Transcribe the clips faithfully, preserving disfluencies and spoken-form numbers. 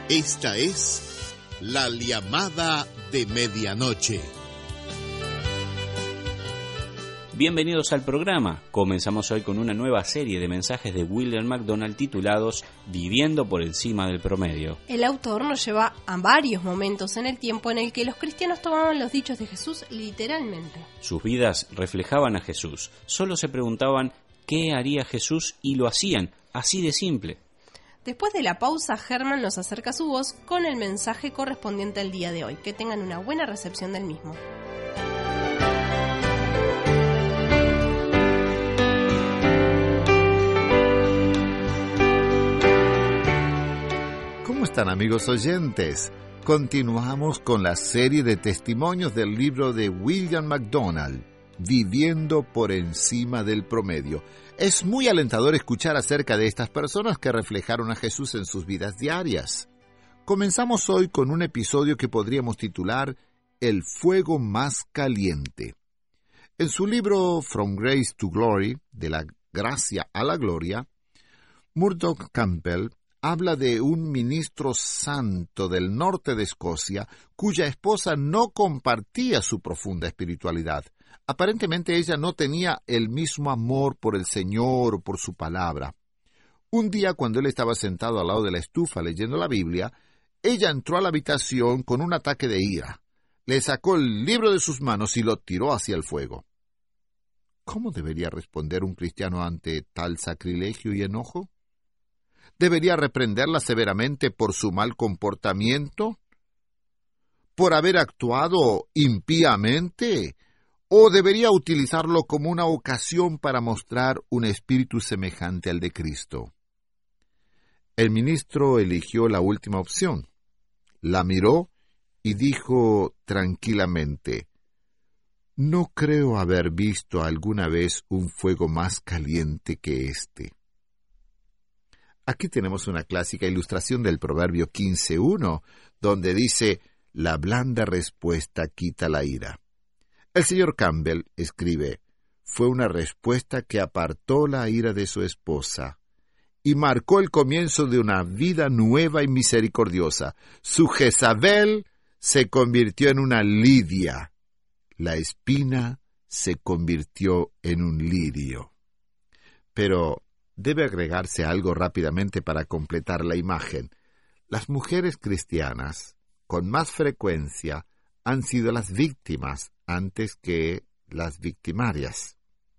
Esta es la llamada de medianoche. Bienvenidos al programa. Comenzamos hoy con una nueva serie de mensajes de William MacDonald titulados Viviendo por encima del promedio. El autor nos lleva a varios momentos en el tiempo en el que los cristianos tomaban los dichos de Jesús literalmente. Sus vidas reflejaban a Jesús. Solo se preguntaban qué haría Jesús y lo hacían, así de simple. Después de la pausa, Germán nos acerca su voz con el mensaje correspondiente al día de hoy. Que tengan una buena recepción del mismo. ¿Cómo están, amigos oyentes? Continuamos con la serie de testimonios del libro de William MacDonald, Viviendo por encima del promedio. Es muy alentador escuchar acerca de estas personas que reflejaron a Jesús en sus vidas diarias. Comenzamos hoy con un episodio que podríamos titular El fuego más caliente. En su libro From Grace to Glory, de la gracia a la gloria, Murdoch Campbell habla de un ministro santo del norte de Escocia cuya esposa no compartía su profunda espiritualidad. Aparentemente ella no tenía el mismo amor por el Señor o por su palabra. Un día, cuando él estaba sentado al lado de la estufa leyendo la Biblia, ella entró a la habitación con un ataque de ira. Le sacó el libro de sus manos y lo tiró hacia el fuego. ¿Cómo debería responder un cristiano ante tal sacrilegio y enojo? ¿Debería reprenderla severamente por su mal comportamiento? ¿Por haber actuado impíamente? ¿O debería utilizarlo como una ocasión para mostrar un espíritu semejante al de Cristo? El ministro eligió la última opción. La miró y dijo tranquilamente: «No creo haber visto alguna vez un fuego más caliente que este». Aquí tenemos una clásica ilustración del Proverbio quince uno, donde dice: «La blanda respuesta quita la ira». El señor Campbell escribe: «Fue una respuesta que apartó la ira de su esposa y marcó el comienzo de una vida nueva y misericordiosa. Su Jezabel se convirtió en una lidia. La espina se convirtió en un lirio». Pero debe agregarse algo rápidamente para completar la imagen. Las mujeres cristianas, con más frecuencia, han sido las víctimas antes que las victimarias.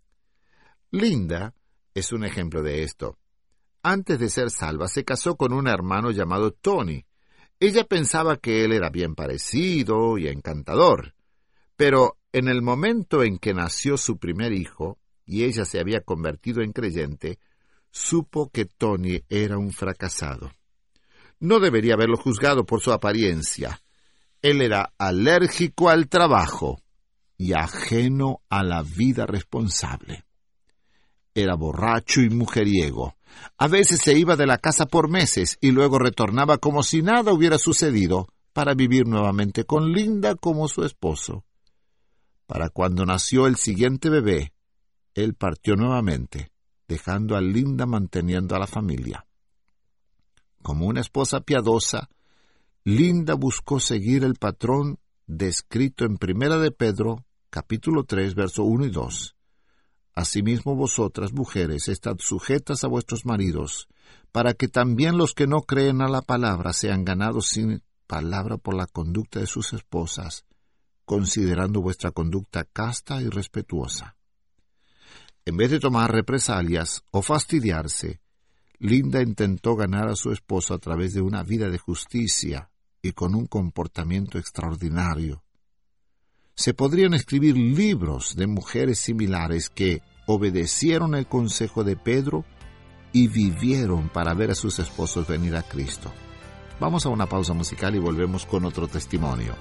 Linda es un ejemplo de esto. Antes de ser salva, se casó con un hermano llamado Tony. Ella pensaba que él era bien parecido y encantador, pero en el momento en que nació su primer hijo y ella se había convertido en creyente, supo que Tony era un fracasado. No debería haberlo juzgado por su apariencia. Él era alérgico al trabajo y ajeno a la vida responsable. Era borracho y mujeriego. A veces se iba de la casa por meses y luego retornaba como si nada hubiera sucedido para vivir nuevamente con Linda como su esposo. Para cuando nació el siguiente bebé, él partió nuevamente, dejando a Linda manteniendo a la familia. Como una esposa piadosa, Linda buscó seguir el patrón descrito en Primera de Pedro, capítulo tres, verso uno y dos. Asimismo vosotras, mujeres, estad sujetas a vuestros maridos, para que también los que no creen a la palabra sean ganados sin palabra por la conducta de sus esposas, considerando vuestra conducta casta y respetuosa. En vez de tomar represalias o fastidiarse, Linda intentó ganar a su esposo a través de una vida de justicia y con un comportamiento extraordinario. Se podrían escribir libros de mujeres similares que obedecieron el consejo de Pedro y vivieron para ver a sus esposos venir a Cristo. Vamos a una pausa musical y volvemos con otro testimonio.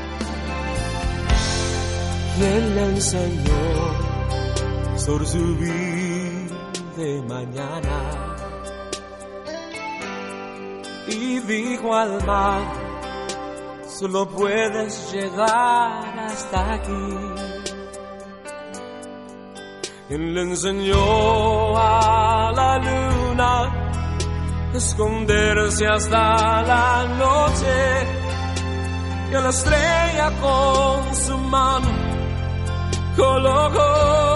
¿Quién le enseñó sobre su vida de mañana? Y dijo al mar: solo puedes llegar hasta aquí. ¿Quién le enseñó a la luna esconderse hasta la noche, y a la estrella con su mano colocó.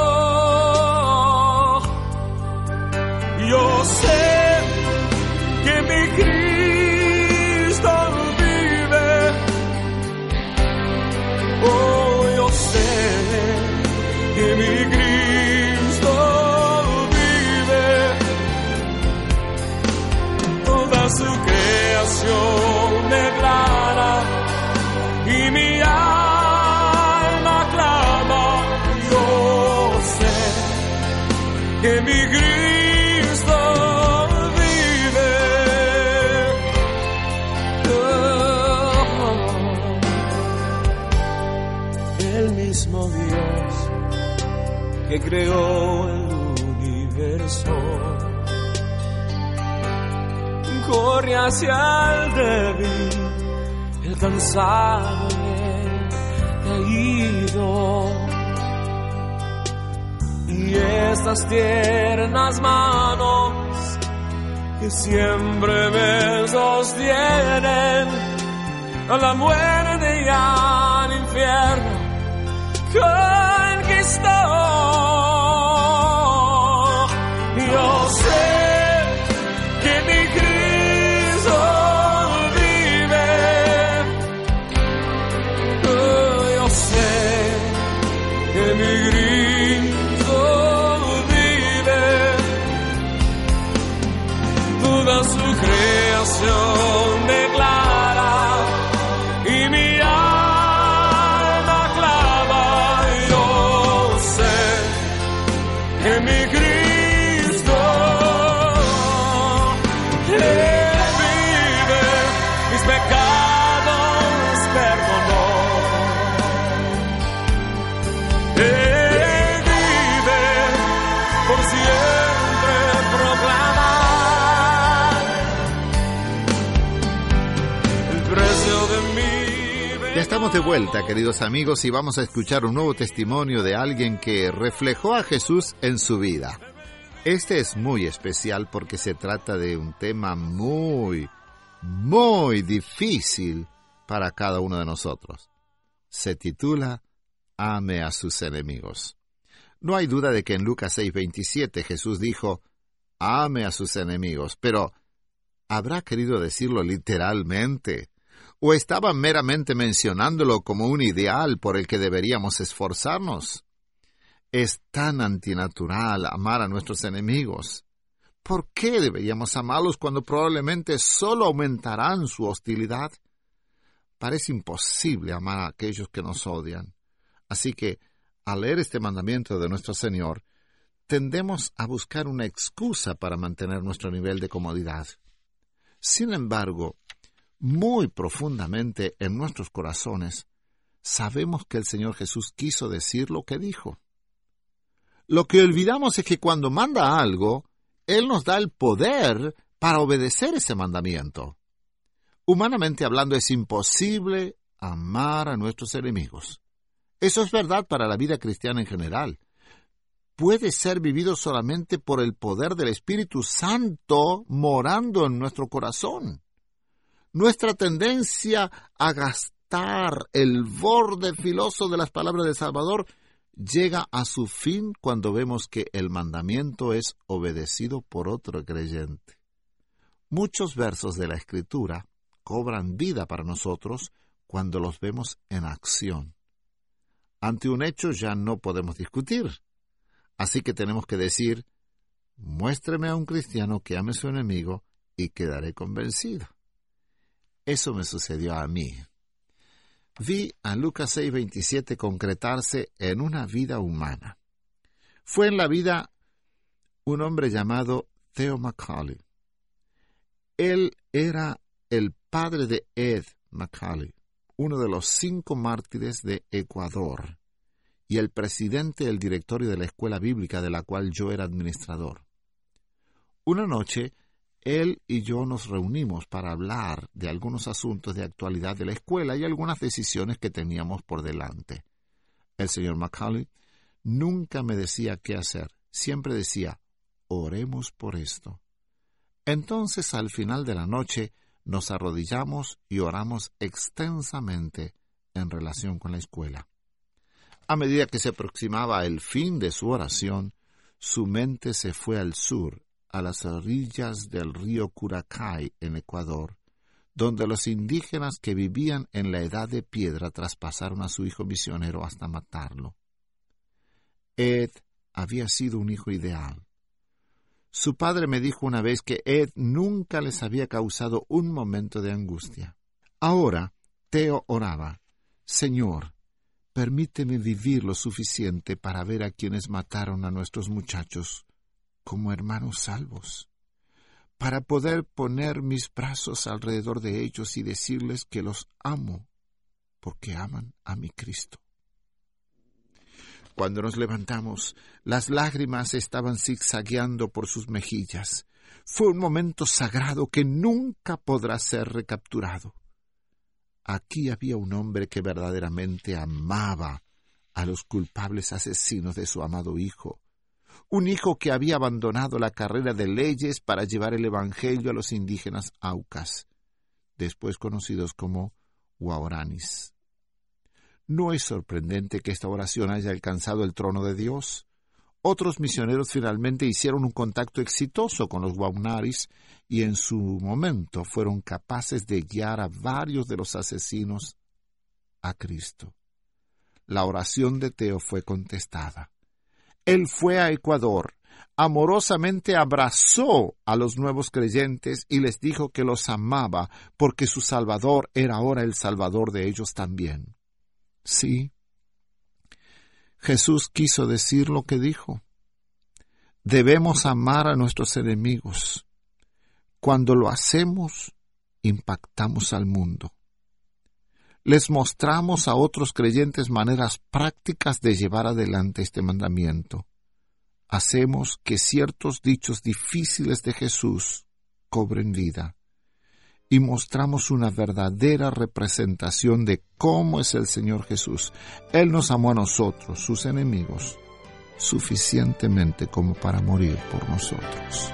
Yo sé que mi Cristo vive, oh, yo sé que mi Cristo vive, toda su creación declara y mi alma clama. Yo sé que mi Cristo Dios que creó el universo corre hacia el débil, el cansado y el caído, y estas tiernas manos que siempre me sostienen a la muerte y al infierno conquistó. Yo sé que mi Cristo vive, oh, yo sé que mi Cristo vive, toda su creación declara y mi que mi Cristo Él vive, mis pecados perdonó. Él vive, por siempre proclamar el precio de mi. Ya estamos de vuelta, queridos amigos, y vamos a escuchar un nuevo testimonio de alguien que reflejó a Jesús en su vida. Este es muy especial porque se trata de un tema muy, muy difícil para cada uno de nosotros. Se titula Ame a sus enemigos. No hay duda de que en Lucas seis veintisiete Jesús dijo, ame a sus enemigos, pero ¿habrá querido decirlo literalmente? ¿O estaba meramente mencionándolo como un ideal por el que deberíamos esforzarnos? Es tan antinatural amar a nuestros enemigos. ¿Por qué deberíamos amarlos cuando probablemente solo aumentarán su hostilidad? Parece imposible amar a aquellos que nos odian. Así que, al leer este mandamiento de nuestro Señor, tendemos a buscar una excusa para mantener nuestro nivel de comodidad. Sin embargo, muy profundamente en nuestros corazones, sabemos que el Señor Jesús quiso decir lo que dijo. Lo que olvidamos es que cuando manda algo, Él nos da el poder para obedecer ese mandamiento. Humanamente hablando, es imposible amar a nuestros enemigos. Eso es verdad para la vida cristiana en general. Puede ser vivido solamente por el poder del Espíritu Santo morando en nuestro corazón. Nuestra tendencia a gastar el borde filoso de las palabras de Salvador llega a su fin cuando vemos que el mandamiento es obedecido por otro creyente. Muchos versos de la Escritura cobran vida para nosotros cuando los vemos en acción. Ante un hecho ya no podemos discutir, así que tenemos que decir, muéstreme a un cristiano que ame a su enemigo y quedaré convencido. Eso me sucedió a mí. Vi a Lucas seis veintisiete concretarse en una vida humana. Fue en la vida un hombre llamado Theo Macaulay. Él era el padre de Ed Macaulay, uno de los cinco mártires de Ecuador, y el presidente del directorio de la escuela bíblica de la cual yo era administrador. Una noche, él y yo nos reunimos para hablar de algunos asuntos de actualidad de la escuela y algunas decisiones que teníamos por delante. El señor Macaulay nunca me decía qué hacer. Siempre decía, oremos por esto. Entonces, al final de la noche, nos arrodillamos y oramos extensamente en relación con la escuela. A medida que se aproximaba el fin de su oración, su mente se fue al sur, a las orillas del río Curacay, en Ecuador, donde los indígenas que vivían en la edad de piedra traspasaron a su hijo misionero hasta matarlo. Ed había sido un hijo ideal. Su padre me dijo una vez que Ed nunca les había causado un momento de angustia. Ahora, Theo oraba: Señor, permíteme vivir lo suficiente para ver a quienes mataron a nuestros muchachos como hermanos salvos, para poder poner mis brazos alrededor de ellos y decirles que los amo, porque aman a mi Cristo. Cuando nos levantamos, las lágrimas estaban zigzagueando por sus mejillas. Fue un momento sagrado que nunca podrá ser recapturado. Aquí había un hombre que verdaderamente amaba a los culpables asesinos de su amado hijo. Un hijo que había abandonado la carrera de leyes para llevar el evangelio a los indígenas Aucas, después conocidos como Guaraníes. No es sorprendente que esta oración haya alcanzado el trono de Dios. Otros misioneros finalmente hicieron un contacto exitoso con los Guaraníes y en su momento fueron capaces de guiar a varios de los asesinos a Cristo. La oración de Theo fue contestada. Él fue a Ecuador, amorosamente abrazó a los nuevos creyentes y les dijo que los amaba porque su Salvador era ahora el Salvador de ellos también. Sí, Jesús quiso decir lo que dijo. Debemos amar a nuestros enemigos. Cuando lo hacemos, impactamos al mundo. Les mostramos a otros creyentes maneras prácticas de llevar adelante este mandamiento. Hacemos que ciertos dichos difíciles de Jesús cobren vida. Y mostramos una verdadera representación de cómo es el Señor Jesús. Él nos amó a nosotros, sus enemigos, suficientemente como para morir por nosotros.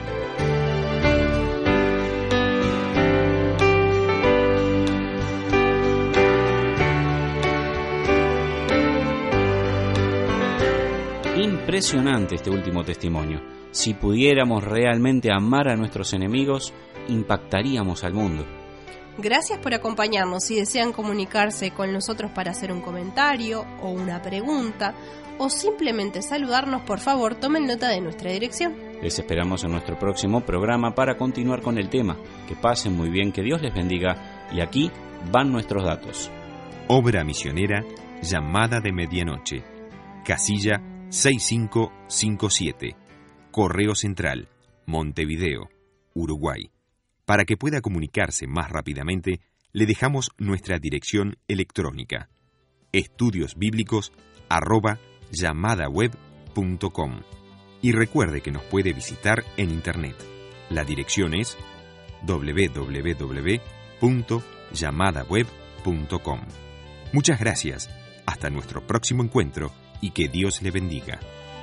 Impresionante este último testimonio. Si pudiéramos realmente amar a nuestros enemigos, impactaríamos al mundo. Gracias por acompañarnos. Si desean comunicarse con nosotros para hacer un comentario o una pregunta o simplemente saludarnos, por favor tomen nota de nuestra dirección. Les esperamos en nuestro próximo programa para continuar con el tema. Que pasen muy bien, que Dios les bendiga, y aquí van nuestros datos. Obra misionera Llamada de Medianoche, casilla seis cinco cinco siete, Correo Central, Montevideo, Uruguay. Para que pueda comunicarse más rápidamente, le dejamos nuestra dirección electrónica: estudiosbíblicos arroba llamadaweb punto com. Y recuerde que nos puede visitar en internet. La dirección es doble u doble u doble u punto llamadaweb punto com. Muchas gracias. Hasta nuestro próximo encuentro y que Dios le bendiga.